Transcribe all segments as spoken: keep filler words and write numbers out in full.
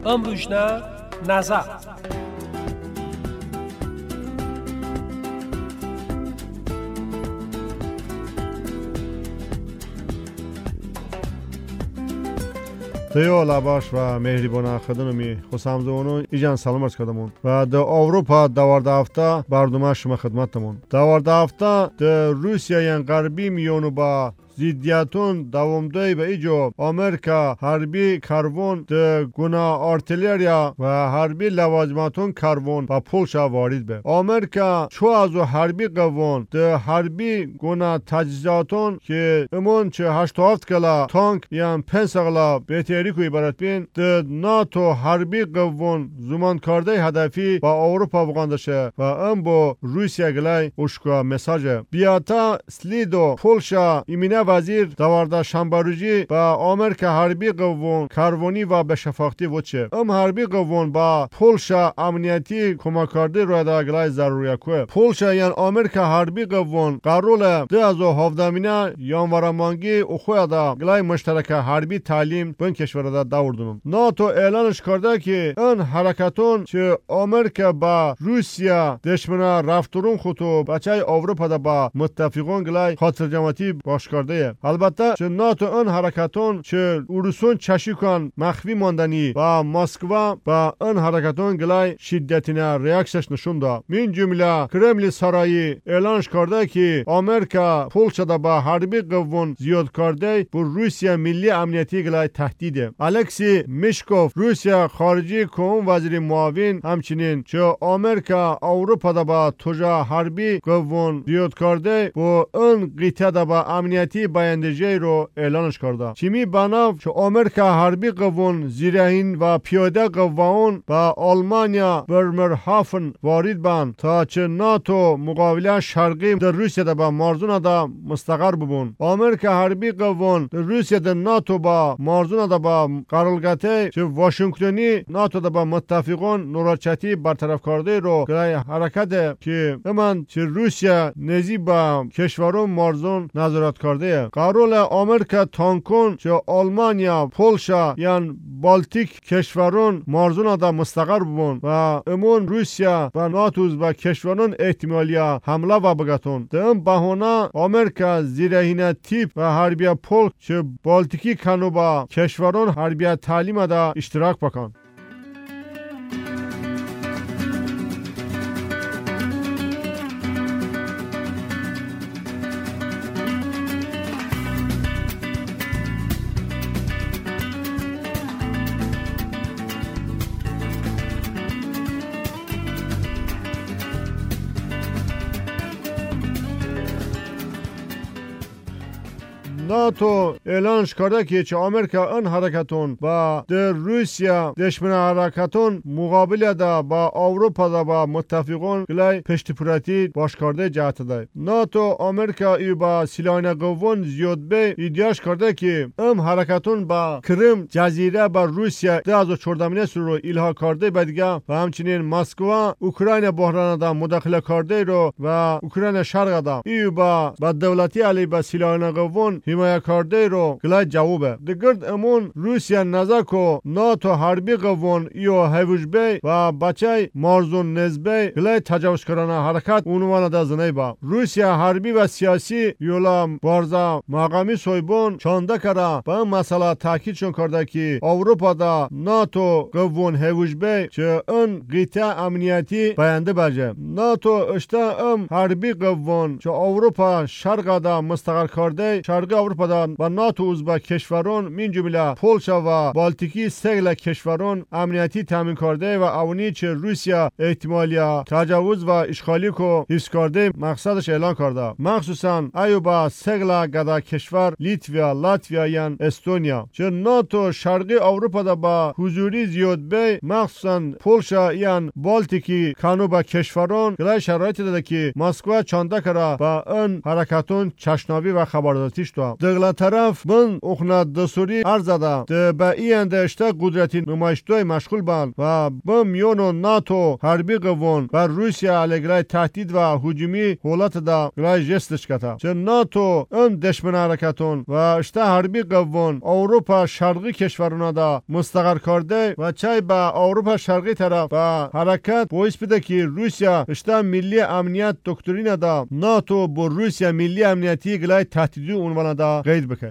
امروشنا نظر تیو لباش و مهربان خدمتی خوشامدونو ایجان سلام عرض کردمون و در اروپا دوارده هفته برنامه شما خدمتتون. دوارده هفته در روسیه غربی میونو با زیدیاتون دوامداری به ایجو آمریکا حربی کارون ده گنا آرتیلریا و حربی لوازماتون کارون با پولشا وارد به آمریکا چو از حربی قوون ده حربی گنا تجهیزاتون که امون چه هشت هفت کلا تانک یا پنج کلا بهتری کوی برات بین ده ناتو حربی قوون زمان کرده هدفی با اروپا وگاندشه و ام با روسیه گلای اشکا مساج بیاتا سلیدو پولشا ایمینه وزیر دوارده شنبه روزی با آمریکا حربی قوون کارونی و به شفاختی وچه ام حربی قوون با پولشا امنیتی کمک کرده روی داگلای ضروریه که پولشا یعنی آمریکا حربی قوون قرول ده از هفدهمینه یانوارمانگی اخوی دا گلای مشترک حربی تعلیم بین کشور دا داوردونم. ناتو اعلانش کرده که این حرکتون چه آمریکا با روسیه دشمنا رفترون خطو بچه اروپا دا با متفقون گلای خاطر جماعتی باش کرده. البته چه ناتو این حرکتون چه اروسون چشی کن مخفی ماندنی و مسکو با این حرکتون گلای شدتینا ریاکشش نشون داد. من جمله کرملی سرایی اعلانش کرده که آمریکا پولشا دا با حربی قوون زیاد کرده بر روسیه ملی امنیتی گلای تهدیده. الکسی میشکوف روسیه خارجی کون وزیر معاون همچنین چه آمریکا اروپا دا با توجه حربی قوون زیاد کرده با این قیطه دا با امنیتی بیاندیجی رو اعلانش کرده. چیمی بناف چه آمریکا حربی قوون زیرهین و پیاده قوون با آلمانیا برمرهافن وارد بند تا چه ناتو مقابله شرقی در روسیه دا با مارزون دا مستقر ببون. آمریکا حربی قوون در روسیه دا ناتو با مارزون دا با قرارگاهی چه واشنگتنی ناتو دا با متفقون نوراچتی برطرف کرده رو گلای حرکت که امان چه روسیه نزی با کشورون مارزون نظارت کرده. قرول آمریکا تانکون چه آلمانیا پولشا یان بالتیک کشورون مارزون دا مستقر ببون و امون روسیه و ناتوز و کشورون احتمالیا حمله و بگتون. دم بهونه آمریکا زیرهینه تیپ و حربیه پول چه بالتیکی کنو با کشورون حربیه تعلیم دا اشتراک بکن. ناتو اعلانش کرده که چه آمریکا این حرکتون با در روسیه دشمن حرکتون مقابل دا با اروپا دا با متفقون گلای پشت پراتی باش کرده جهت ده. ناتو آمریکا ای با سلاحین قوون زیاد به ایدیاش کرده که ام حرکتون با کرم جزیره با روسیه ده از چهاردهمین رو الها کرده بدگه و همچنین مسکو اوکراین بحران دا مداخله کرده رو و اوکراین شرق دا ای با با دولتی علی با سلاحین قوون حمایت کرده رو گلای جوابه. دگرد امون روسیه نزاکو ناتو حربی قوون ایو هیوشبه و بچه مارزون نزبه گلای تجاوز کرانه حرکت عنوان دا زنی با روسیه حربی و سیاسی یولا بارزا مقامی سویبون چانده کرده با این مسئله تاکید شون کرده که اروپا دا ناتو قوون هیوشبه چه این قیطه امنیتی باینده بجه. ناتو اشته ام حربی قوون چه اروپا شرق دا مستقر کرده شرقی اروپا دا و ناتو uzba کشورون من جمله پولشا و بالتیکی سگل کشورون امنیتی تامین کرده و اونی چه روسیه احتمالیا تجاوز و اشغالی کو حفظ کرده مقصدش اعلان کرده. مخصوصا ایو با سگل گدا کشور لیتویا لاتویا یان استونیا چه ناتو شرقی اروپا دا با حضوری زیاد به مخصوصا پولشا یان بالتیکی کانو با کشورون گلای شرایط داده که مسکو چانده کرده با ان حرکتون چشناوی و خبردارتیش تو. دغلا طرف من اخنا دستوری ارزده ده به اینده اشتا قدرتی نمایشتوی مشغول بند و به میونو ناتو حربی قوون بر روسیا علیگرای تهدید و هجومی حالت دا گرای جستش کتا چه ناتو ان دشمن حرکتون و اشتا حربی قوون اروپا شرقی کشورنا دا مستقر کرده و چای با اروپا شرقی طرف با حرکت باعث بده که روسیا اشتا ملی امنیت دکترین دا ناتو با روسیا ملی امنیتی گلای تهدیدی عنوان دا قید بکه.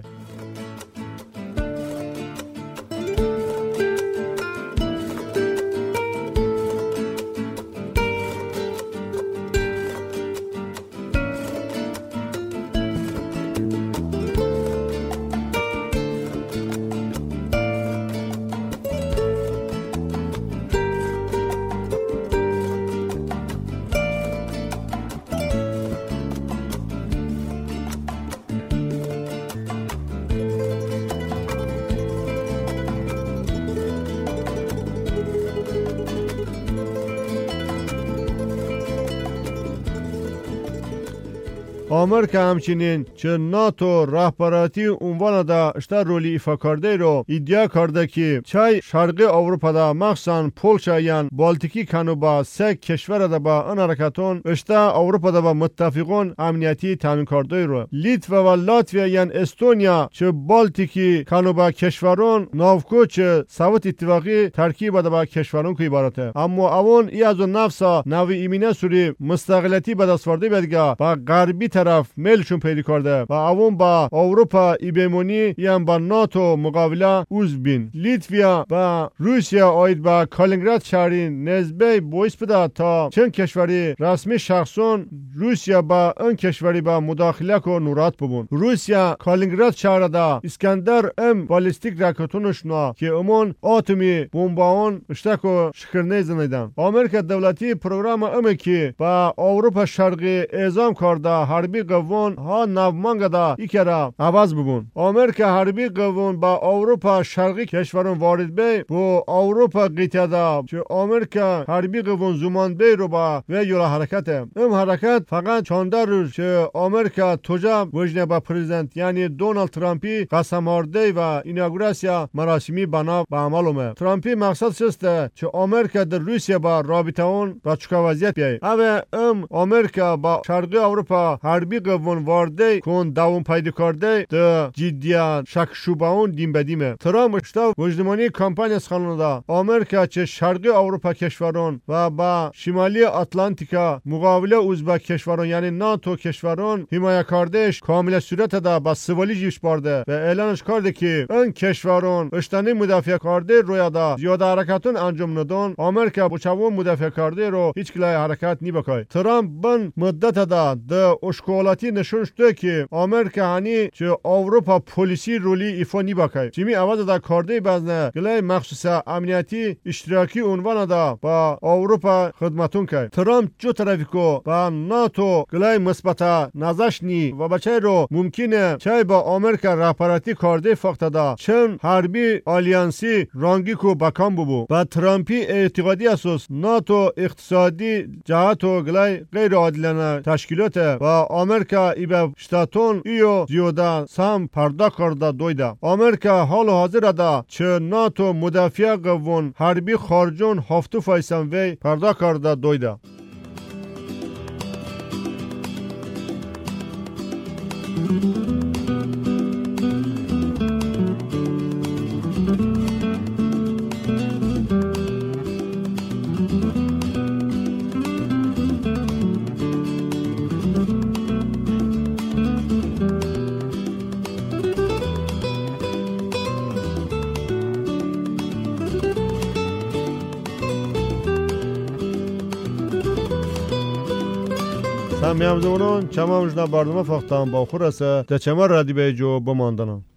آمریکا همچنین چه ناتو رهبراتی عنوان دا اشتا رولی ایفا کرده رو ایدیا کرده که چای شرقی اروپا دا مخصوصا پولشا یان بالتیکی کنو با سه کشور دا با ان حرکتون اشتا اروپا دا با متفقون امنیتی تامین کرده رو لیتوا و لاتویا یان استونیا چه بالتیکی کنو با کشورون ناوکو چه سوت اتفاقی ترکیب دا با کشورون که عبارته اما اون ای از نفسا نوی ایمینه سوری مستقلیتی به دست آورده بدگا با غربی طرف میلشون پیدا کرده و اون با اروپا ایبمونی یان با ناتو مقابله اوز بین لیتویا و روسیا آید با کالینگراد شهری نزبه باعث بده تا چند کشوری رسمی شخصون روسیا با اون کشوری با مداخله کو نورات ببون روسیا کالینگراد شهر دا اسکندر ام بالستیک راکتونش نا که امون اتمی بمباون اشتکو شکرنه زنیدن آمریکا دولتی پروگرام امه که با اروپا شرقی اعزام کرده حربی قوون ها نومانگ دا ایکرا عوض ببون آمریکا حربی قوون با اروپا شرقی کشورون وارد بی با اروپا قیتیا دا چه آمریکا حربی قوون زمان بی رو با و یولا حرکته ام حرکت فقط چانده روز چه آمریکا توجه وجنه با پریزیدنت یعنی دونالد ترامپی قسم آرده و ایناگوراسیا مراسمی بنا با عمل اومه ترامپی مقصد شسته چه آمریکا در روسیا با رابطه اون با چکا وضعیت بیایی اوه ام آمریکا با شرقی اروپا حربی قوون وارده کن دوام پیدا کرده ده جدیان شک شوباون دیم بدیمه ترامپ اشتا وجدمانی کمپانی از خانودا آمریکا چه شرقی اروپا کشورون و با شمالی اتلانتیکا مقابله اوزبک کشورون یعنی ناتو کشورون حمایت کردش کامل صورت دا با سوالی جیش بارده و اعلانش کرده که این کشورون اشتانی مدافع کرده رویا دا زیاده حرکتون انجام ندون آمریکا بچوون مدافع کرده رو هیچ کلای حرکت نی بکای ترامپ بن مدت دا ده اشکالاتی نشون شده که آمریکا هنی چه اروپا پلیسی رولی ایفا نی بکای چیمی عوض دا کرده بزنه گلای مخصوص امنیتی اشتراکی عنوان دا با اروپا خدمتون که ترامپ جو طرفیکو با ناتو گلای مثبت نظرش نی و بچه رو ممکنه چای با آمریکا رهبراتی کرده فقط دا چند حربی آلیانسی رانگی کو بکام ببو و ترامپی اعتقادی اساس ناتو اقتصادی جهت و گلای غیر عادلانه تشکیلات و آمریکا ایبه شتاتون ایو زیاده سام پردا کرده دویده آمریکا حال حاضر دا چه ناتو مدافع قوون حربی خارجون هفتو فایسان وی پردا کرده دویده سامیام زمانون چمامجنا بردم فقطان با خورسه ده چمار ردی به جو بماندنم